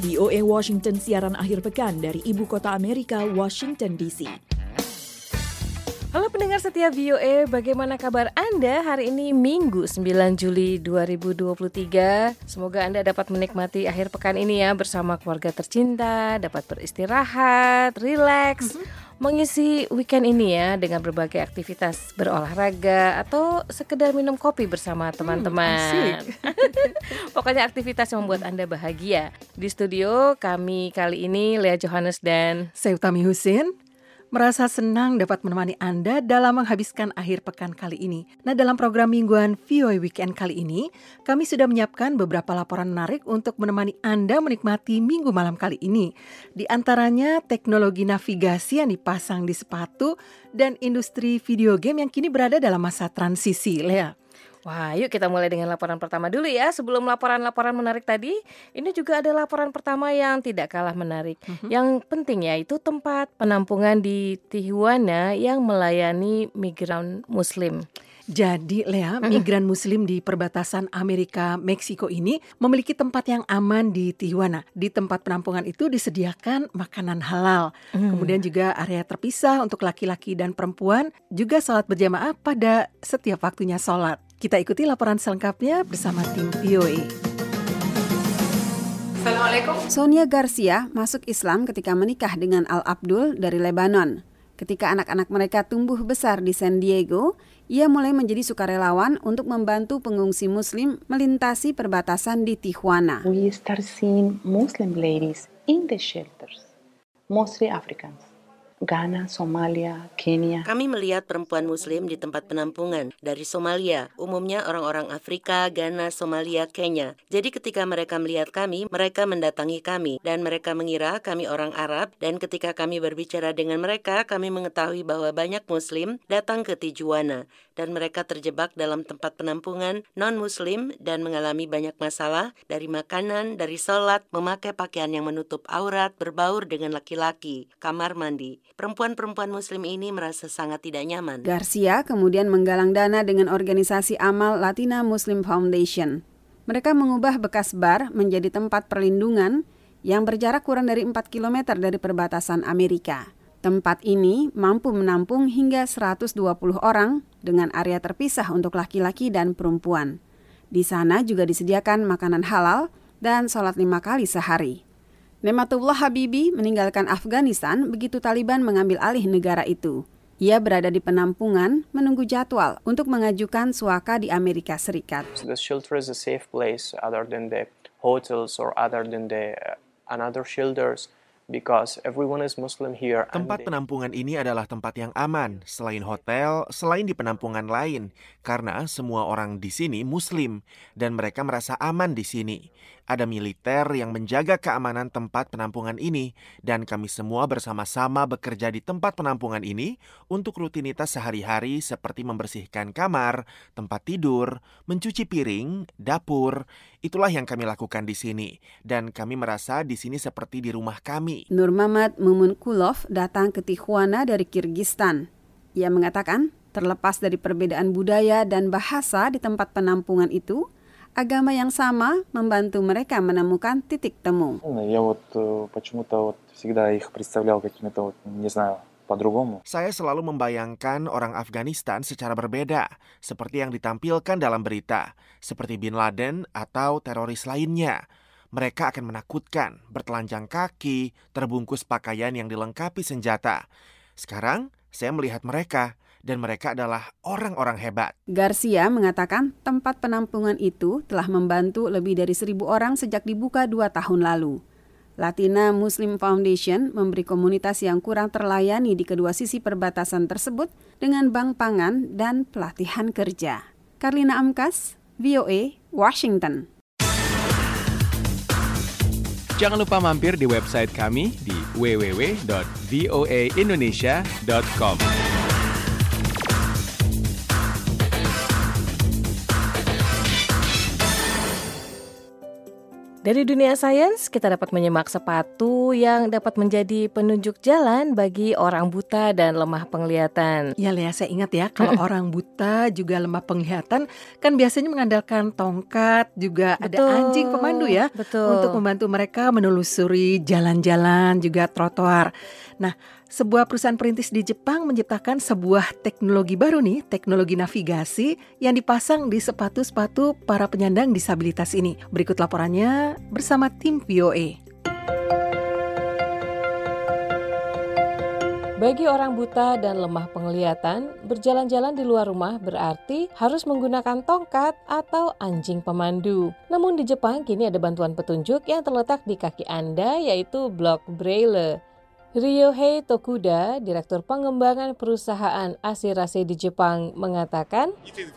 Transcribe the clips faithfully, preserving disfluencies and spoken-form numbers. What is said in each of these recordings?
V O A Washington siaran akhir pekan dari ibu kota Amerika, Washington D C. Halo pendengar setia V O A, bagaimana kabar Anda hari ini Minggu sembilan Juli dua ribu dua puluh tiga? Semoga Anda dapat menikmati akhir pekan ini ya bersama keluarga tercinta, dapat beristirahat, rileks, mm-hmm. mengisi weekend ini ya dengan berbagai aktivitas berolahraga atau sekedar minum kopi bersama teman-teman. Hmm, Pokoknya aktivitas yang membuat Anda bahagia. Di studio kami kali ini Lea Johannes dan saya Utami Husin. Merasa senang dapat menemani Anda dalam menghabiskan akhir pekan kali ini. Nah, dalam program mingguan V O A Weekend kali ini, kami sudah menyiapkan beberapa laporan menarik untuk menemani Anda menikmati minggu malam kali ini. Di antaranya teknologi navigasi yang dipasang di sepatu dan industri video game yang kini berada dalam masa transisi, Lea. Wah, yuk kita mulai dengan laporan pertama dulu ya. Sebelum laporan-laporan menarik tadi, ini juga ada laporan pertama yang tidak kalah menarik. Mm-hmm. Yang penting yaitu tempat penampungan di Tijuana yang melayani migran Muslim. Jadi Lea, migran Muslim di perbatasan Amerika-Meksiko ini memiliki tempat yang aman di Tijuana. Di tempat penampungan itu disediakan makanan halal. Mm. Kemudian juga area terpisah untuk laki-laki dan perempuan. Juga sholat berjamaah pada setiap waktunya sholat. Kita ikuti laporan selengkapnya bersama tim V O A. Assalamualaikum. Sonia Garcia masuk Islam ketika menikah dengan Al Abdul dari Lebanon. Ketika anak-anak mereka tumbuh besar di San Diego, ia mulai menjadi sukarelawan untuk membantu pengungsi Muslim melintasi perbatasan di Tijuana. We start seeing Muslim ladies in the shelters, mostly Africans. Ghana, Somalia, Kenya. Kami melihat perempuan Muslim di tempat penampungan dari Somalia, umumnya orang-orang Afrika, Ghana, Somalia, Kenya. Jadi ketika mereka melihat kami, mereka mendatangi kami dan mereka mengira kami orang Arab, dan ketika kami berbicara dengan mereka, kami mengetahui bahwa banyak Muslim datang ke Tijuana dan mereka terjebak dalam tempat penampungan non-Muslim dan mengalami banyak masalah dari makanan, dari sholat, memakai pakaian yang menutup aurat, berbaur dengan laki-laki, kamar mandi. Perempuan-perempuan Muslim ini merasa sangat tidak nyaman. Garcia kemudian menggalang dana dengan organisasi amal Latina Muslim Foundation. Mereka mengubah bekas bar menjadi tempat perlindungan yang berjarak kurang dari empat kilometer dari perbatasan Amerika. Tempat ini mampu menampung hingga seratus dua puluh orang dengan area terpisah untuk laki-laki dan perempuan. Di sana juga disediakan makanan halal dan sholat lima kali sehari. Nematullah Habibi meninggalkan Afghanistan begitu Taliban mengambil alih negara itu. Ia berada di penampungan menunggu jadwal untuk mengajukan suaka di Amerika Serikat. So the shelter is a safe place other than the hotels or other than the uh, another shelters. Because everyone is Muslim here. Tempat penampungan ini adalah tempat yang aman, selain hotel, selain di penampungan lain, karena semua orang di sini Muslim dan mereka merasa aman di sini. Ada militer yang menjaga keamanan tempat penampungan ini dan kami semua bersama-sama bekerja di tempat penampungan ini untuk rutinitas sehari-hari seperti membersihkan kamar, tempat tidur, mencuci piring, dapur. Itulah yang kami lakukan di sini dan kami merasa di sini seperti di rumah kami. Nurmamad Mumunkulov datang ke Tijuana dari Kirgistan. Ia mengatakan, terlepas dari perbedaan budaya dan bahasa di tempat penampungan itu, agama yang sama membantu mereka menemukan titik temu. Я вот почему-то вот всегда их представлял какими-то вот, не знаю, по-другому. Saya selalu membayangkan orang Afghanistan secara berbeda, seperti yang ditampilkan dalam berita, seperti Bin Laden atau teroris lainnya. Mereka akan menakutkan, bertelanjang kaki, terbungkus pakaian yang dilengkapi senjata. Sekarang, saya melihat mereka, dan mereka adalah orang-orang hebat. Garcia mengatakan tempat penampungan itu telah membantu lebih dari seribu orang sejak dibuka dua tahun lalu. Latina Muslim Foundation memberi komunitas yang kurang terlayani di kedua sisi perbatasan tersebut dengan bank pangan dan pelatihan kerja. Karlina Amkas, V O A, Washington. Jangan lupa mampir di website kami di w w w dot v o a indonesia dot com. Dari dunia sains, kita dapat menyimak sepatu yang dapat menjadi penunjuk jalan bagi orang buta dan lemah penglihatan. Ya Lea, saya ingat ya, kalau orang buta juga lemah penglihatan kan biasanya mengandalkan tongkat, juga Betul, ada anjing pemandu ya, betul. untuk membantu mereka menelusuri jalan-jalan juga trotoar. Nah, sebuah perusahaan perintis di Jepang menciptakan sebuah teknologi baru nih, teknologi navigasi yang dipasang di sepatu-sepatu para penyandang disabilitas ini. Berikut laporannya bersama tim V O A. Bagi orang buta dan lemah penglihatan, berjalan-jalan di luar rumah berarti harus menggunakan tongkat atau anjing pemandu. Namun di Jepang kini ada bantuan petunjuk yang terletak di kaki Anda, yaitu blok Braille. Ryohei Tokuda, Direktur Pengembangan Perusahaan Ashirase di Jepang, mengatakan,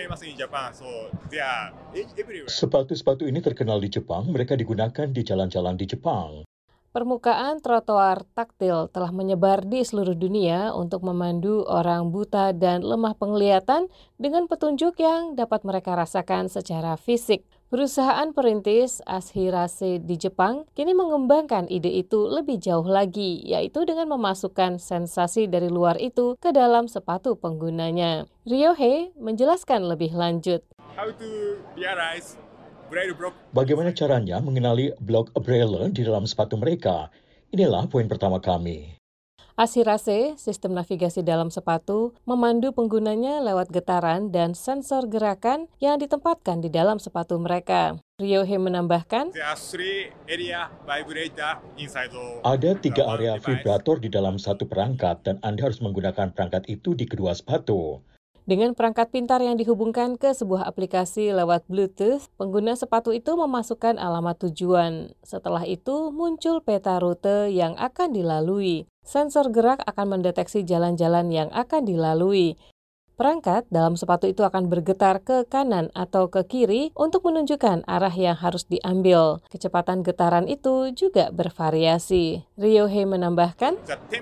sepatu-sepatu ini terkenal di Jepang, mereka digunakan di jalan-jalan di Jepang. permukaan trotoar taktil telah menyebar di seluruh dunia untuk memandu orang buta dan lemah penglihatan dengan petunjuk yang dapat mereka rasakan secara fisik. Perusahaan perintis Ashirase di Jepang kini mengembangkan ide itu lebih jauh lagi, yaitu dengan memasukkan sensasi dari luar itu ke dalam sepatu penggunanya. Ryohei menjelaskan lebih lanjut. Bagaimana caranya mengenali blok Braille di dalam sepatu mereka? Inilah poin pertama kami. Ashirase, sistem navigasi dalam sepatu, memandu penggunanya lewat getaran dan sensor gerakan yang ditempatkan di dalam sepatu mereka. Ryohei menambahkan, ada tiga area vibrator di dalam satu perangkat dan Anda harus menggunakan perangkat itu di kedua sepatu. Dengan perangkat pintar yang dihubungkan ke sebuah aplikasi lewat Bluetooth, pengguna sepatu itu memasukkan alamat tujuan. Setelah itu muncul peta rute yang akan dilalui. Sensor gerak akan mendeteksi jalan-jalan yang akan dilalui. Perangkat dalam sepatu itu akan bergetar ke kanan atau ke kiri untuk menunjukkan arah yang harus diambil. Kecepatan getaran itu juga bervariasi. Ryohei menambahkan,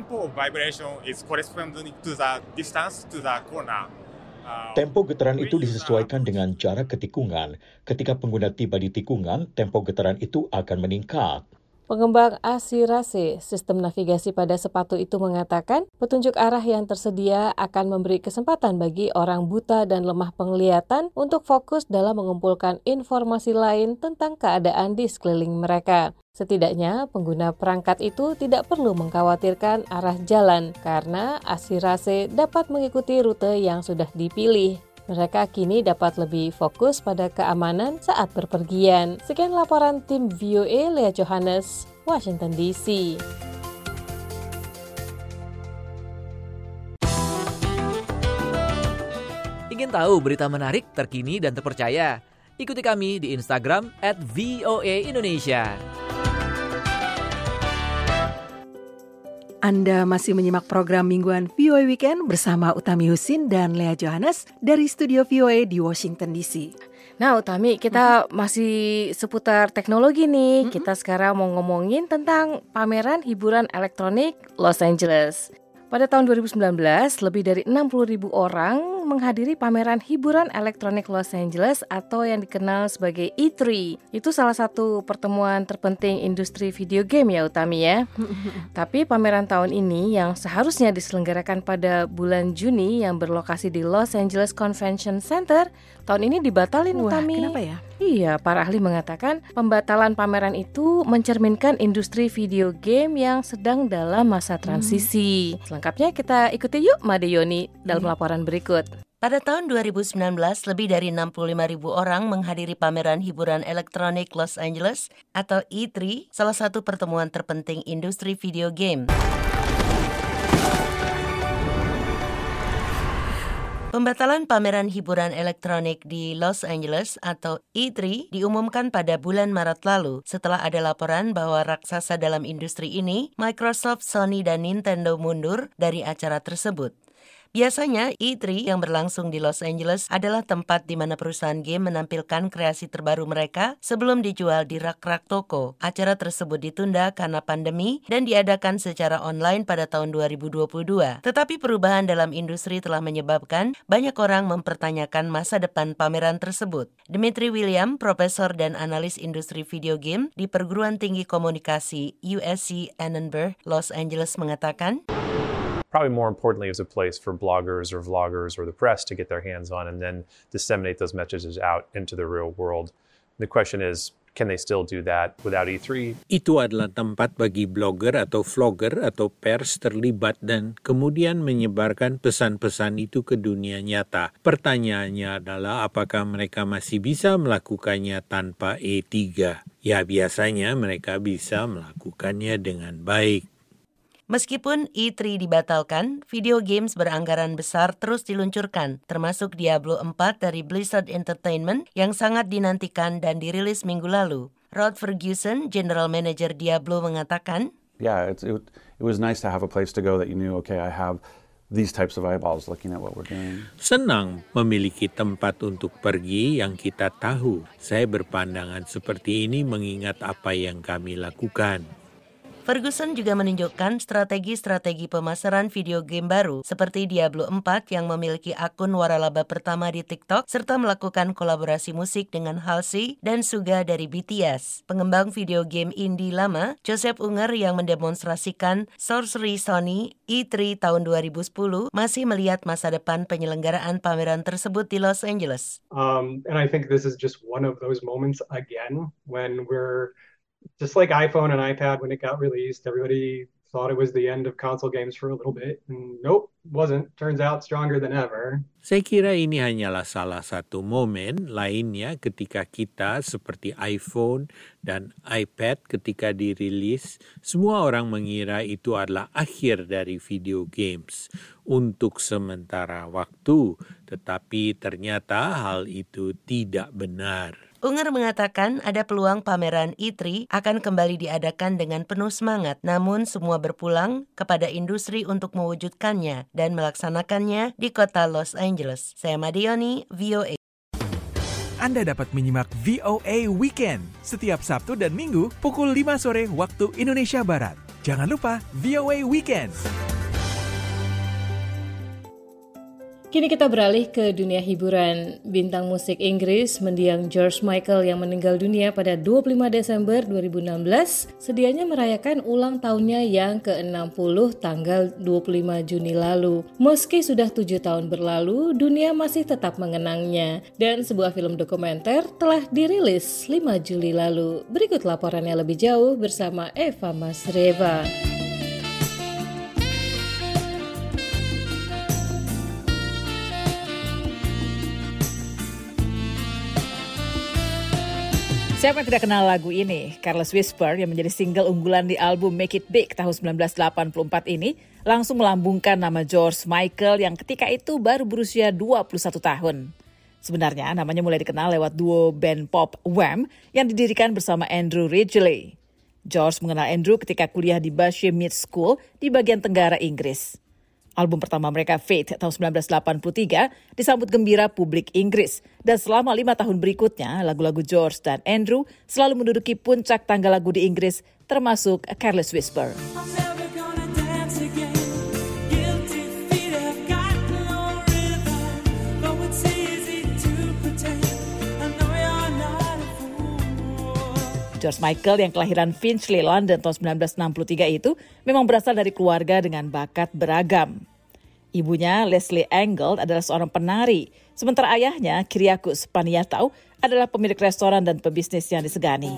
tempo getaran itu disesuaikan dengan jarak ke tikungan. Ketika pengguna tiba di tikungan, tempo getaran itu akan meningkat. Pengembang Ashirase, sistem navigasi pada sepatu itu mengatakan, petunjuk arah yang tersedia akan memberi kesempatan bagi orang buta dan lemah penglihatan untuk fokus dalam mengumpulkan informasi lain tentang keadaan di sekeliling mereka. Setidaknya, pengguna perangkat itu tidak perlu mengkhawatirkan arah jalan karena Ashirase dapat mengikuti rute yang sudah dipilih. Mereka kini dapat lebih fokus pada keamanan saat berpergian. Sekian laporan tim V O A, Lea Johannes, Washington D C. Ingin tahu berita menarik, terkini, dan terpercaya? Ikuti kami di Instagram at V O A Indonesia. Anda masih menyimak program mingguan V O A Weekend bersama Utami Husin dan Lea Johannes dari studio V O A di Washington D C. Nah Utami, kita mm-hmm. masih seputar teknologi nih. Mm-hmm. Kita sekarang mau ngomongin tentang pameran hiburan elektronik Los Angeles. Pada tahun dua ribu sembilan belas, lebih dari enam puluh ribu orang menghadiri pameran hiburan elektronik Los Angeles atau yang dikenal sebagai E tiga. Itu salah satu pertemuan terpenting industri video game ya Utami ya. Tapi pameran tahun ini yang seharusnya diselenggarakan pada bulan Juni yang berlokasi di Los Angeles Convention Center, tahun ini dibatalin. Wah, Utami. kenapa ya? Iya, para ahli mengatakan pembatalan pameran itu mencerminkan industri video game yang sedang dalam masa transisi. Hmm. Selengkapnya kita ikuti yuk Made Yoni dalam hmm. laporan berikut. Pada tahun dua ribu sembilan belas, lebih dari enam puluh lima ribu orang menghadiri pameran hiburan elektronik Los Angeles atau E tiga, salah satu pertemuan terpenting industri video game. Pembatalan pameran hiburan elektronik di Los Angeles atau E tiga diumumkan pada bulan Maret lalu setelah ada laporan bahwa raksasa dalam industri ini, Microsoft, Sony, dan Nintendo mundur dari acara tersebut. Biasanya E tiga yang berlangsung di Los Angeles adalah tempat di mana perusahaan game menampilkan kreasi terbaru mereka sebelum dijual di rak-rak toko. Acara tersebut ditunda karena pandemi dan diadakan secara online pada tahun dua ribu dua puluh dua. Tetapi perubahan dalam industri telah menyebabkan banyak orang mempertanyakan masa depan pameran tersebut. Dimitri William, profesor dan analis industri video game di Perguruan Tinggi Komunikasi U S C Annenberg, Los Angeles mengatakan, probably more importantly is a place for bloggers or vloggers or the press to get their hands on and then disseminate those messages out into the real world. The question is, can they still do that without E tiga? Itu adalah tempat bagi blogger atau vlogger atau pers terlibat dan kemudian menyebarkan pesan-pesan itu ke dunia nyata. Pertanyaannya adalah apakah mereka masih bisa melakukannya tanpa E tiga? Ya, biasanya mereka bisa melakukannya dengan baik. Meskipun E tiga dibatalkan, video games beranggaran besar terus diluncurkan, termasuk Diablo empat dari Blizzard Entertainment yang sangat dinantikan dan dirilis minggu lalu. Rod Ferguson, General Manager Diablo, mengatakan, Yeah, it's, it, it was nice to have a place to go that you knew, okay, I have these types of eyeballs looking at what we're doing. Senang memiliki tempat untuk pergi yang kita tahu. Saya berpandangan seperti ini mengingat apa yang kami lakukan. Ferguson juga menunjukkan strategi-strategi pemasaran video game baru seperti Diablo empat yang memiliki akun waralaba pertama di TikTok serta melakukan kolaborasi musik dengan Halsey dan Suga dari B T S. Pengembang video game indie lama, Joseph Unger yang mendemonstrasikan Sorcery Sony E tiga tahun dua ribu sepuluh masih melihat masa depan penyelenggaraan pameran tersebut di Los Angeles. Um, and I think this is just one of those moments again when we're just like iPhone and iPad when it got released, everybody thought it was the end of console games for a little bit. And nope, wasn't. Turns out stronger than ever. Saya kira ini hanyalah salah satu momen lainnya ketika kita seperti iPhone dan iPad ketika dirilis, semua orang mengira itu adalah akhir dari video games untuk sementara waktu. Tetapi ternyata hal itu tidak benar. Unger mengatakan ada peluang pameran E tiga akan kembali diadakan dengan penuh semangat, namun semua berpulang kepada industri untuk mewujudkannya dan melaksanakannya di kota Los Angeles. Saya Madioni, V O A. Anda dapat menyimak V O A Weekend setiap Sabtu dan Minggu pukul lima sore waktu Indonesia Barat. Jangan lupa V O A Weekend. Kini kita beralih ke dunia hiburan. Bintang musik Inggris mendiang George Michael yang meninggal dunia pada dua puluh lima Desember dua ribu enam belas sedianya merayakan ulang tahunnya yang ke enam puluh tanggal dua puluh lima Juni lalu. Meski sudah tujuh tahun berlalu, dunia masih tetap mengenangnya. Dan sebuah film dokumenter telah dirilis lima Juli lalu. Berikut laporannya lebih jauh bersama Eva Masreva. Siapa yang tidak kenal lagu ini? Careless Whisper yang menjadi single unggulan di album Make It Big tahun sembilan belas delapan puluh empat ini langsung melambungkan nama George Michael yang ketika itu baru berusia dua puluh satu tahun. Sebenarnya namanya mulai dikenal lewat duo band pop Wham yang didirikan bersama Andrew Ridgeley. George mengenal Andrew ketika kuliah di Bashe Mid School di bagian tenggara Inggris. Album pertama mereka, Faith, tahun sembilan belas delapan puluh tiga, disambut gembira publik Inggris. Dan selama lima tahun berikutnya, lagu-lagu George dan Andrew selalu menduduki puncak tangga lagu di Inggris, termasuk Careless Whisper. George Michael yang kelahiran Finchley, London tahun sembilan belas enam puluh tiga itu memang berasal dari keluarga dengan bakat beragam. Ibunya, Leslie Angle, adalah seorang penari, sementara ayahnya, Kyriakos Paniatou, adalah pemilik restoran dan pebisnis yang disegani.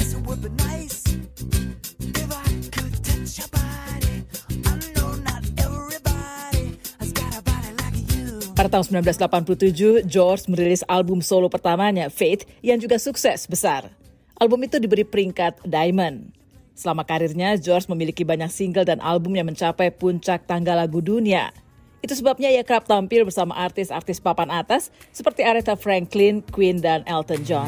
Pada tahun sembilan belas delapan puluh tujuh, George merilis album solo pertamanya, Faith, yang juga sukses besar. Album itu diberi peringkat Diamond. Selama karirnya, George memiliki banyak single dan album yang mencapai puncak tangga lagu dunia. Itu sebabnya ia kerap tampil bersama artis-artis papan atas seperti Aretha Franklin, Queen, dan Elton John.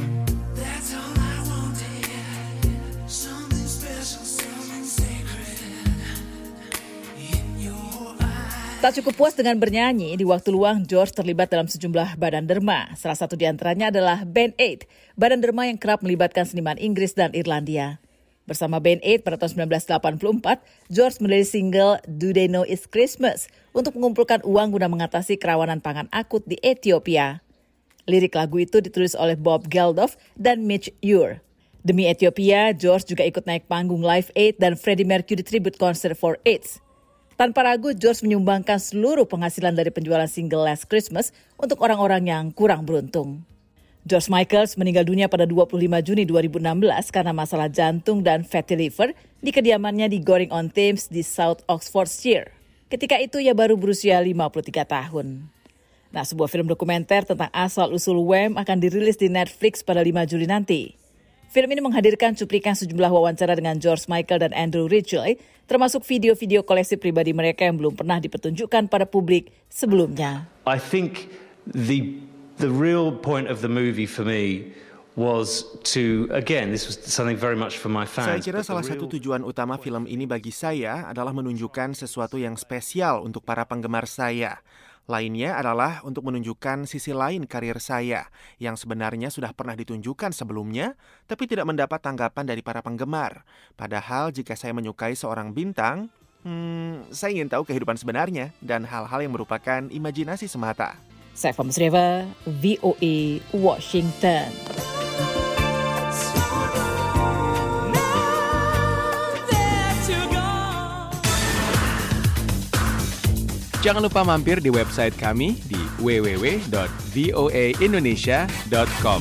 Tak cukup puas dengan bernyanyi, di waktu luang George terlibat dalam sejumlah badan derma. Salah satu di antaranya adalah Band Aid, badan derma yang kerap melibatkan seniman Inggris dan Irlandia. Bersama Band Aid pada tahun sembilan belas delapan puluh empat, George merilis single Do They Know It's Christmas untuk mengumpulkan uang guna mengatasi kerawanan pangan akut di Ethiopia. Lirik lagu itu ditulis oleh Bob Geldof dan Mitch Ure. Demi Ethiopia, George juga ikut naik panggung Live Aid dan Freddie Mercury Tribute Concert for AIDS. Tanpa ragu, George menyumbangkan seluruh penghasilan dari penjualan single Last Christmas untuk orang-orang yang kurang beruntung. George Michael meninggal dunia pada dua puluh lima Juni dua ribu enam belas karena masalah jantung dan fatty liver di kediamannya di Goring-on-Thames di South Oxfordshire. Ketika itu ia baru berusia lima puluh tiga tahun. Nah, sebuah film dokumenter tentang asal-usul Wham akan dirilis di Netflix pada lima Juli nanti. Film ini menghadirkan cuplikan sejumlah wawancara dengan George Michael dan Andrew Ridgeley, termasuk video-video koleksi pribadi mereka yang belum pernah dipertunjukkan pada publik sebelumnya. I think the the real point of the movie for me was to, again, this was something very much for my fans. Saya kira salah real... satu tujuan utama film ini bagi saya adalah menunjukkan sesuatu yang spesial untuk para penggemar saya. Lainnya adalah untuk menunjukkan sisi lain karir saya yang sebenarnya sudah pernah ditunjukkan sebelumnya, tapi tidak mendapat tanggapan dari para penggemar. Padahal jika saya menyukai seorang bintang, hmm, saya ingin tahu kehidupan sebenarnya dan hal-hal yang merupakan imajinasi semata. Saya Fahmi Sreva, V O A Washington. Jangan lupa mampir di website kami di w w w dot v o a indonesia dot com.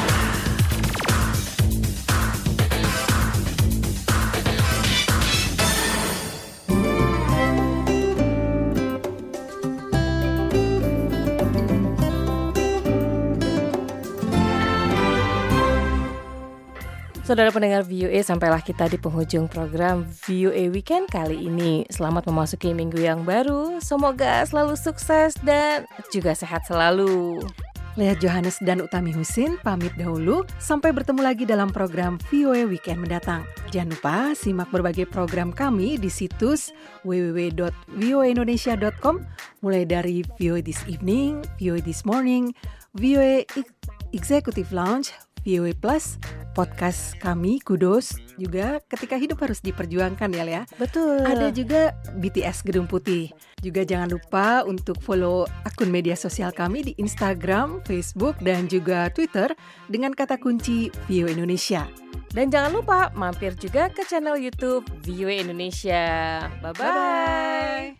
Saudara pendengar V O A, sampailah kita di penghujung program V O A Weekend kali ini. Selamat memasuki minggu yang baru. Semoga selalu sukses dan juga sehat selalu. Lea Johannes dan Utami Husin pamit dahulu. Sampai bertemu lagi dalam program V O A Weekend mendatang. Jangan lupa simak berbagai program kami di situs w w w dot v o a indonesia dot com, mulai dari V O A This Evening, V O A This Morning, V O A Executive Lounge, V O A Plus, podcast kami Kudos, juga Ketika Hidup Harus Diperjuangkan ya Lea. Betul. Ada juga B T S Gedung Putih. Juga jangan lupa untuk follow akun media sosial kami di Instagram, Facebook, dan juga Twitter dengan kata kunci V O A Indonesia. Dan jangan lupa mampir juga ke channel YouTube V O A Indonesia. Bye-bye. Bye-bye.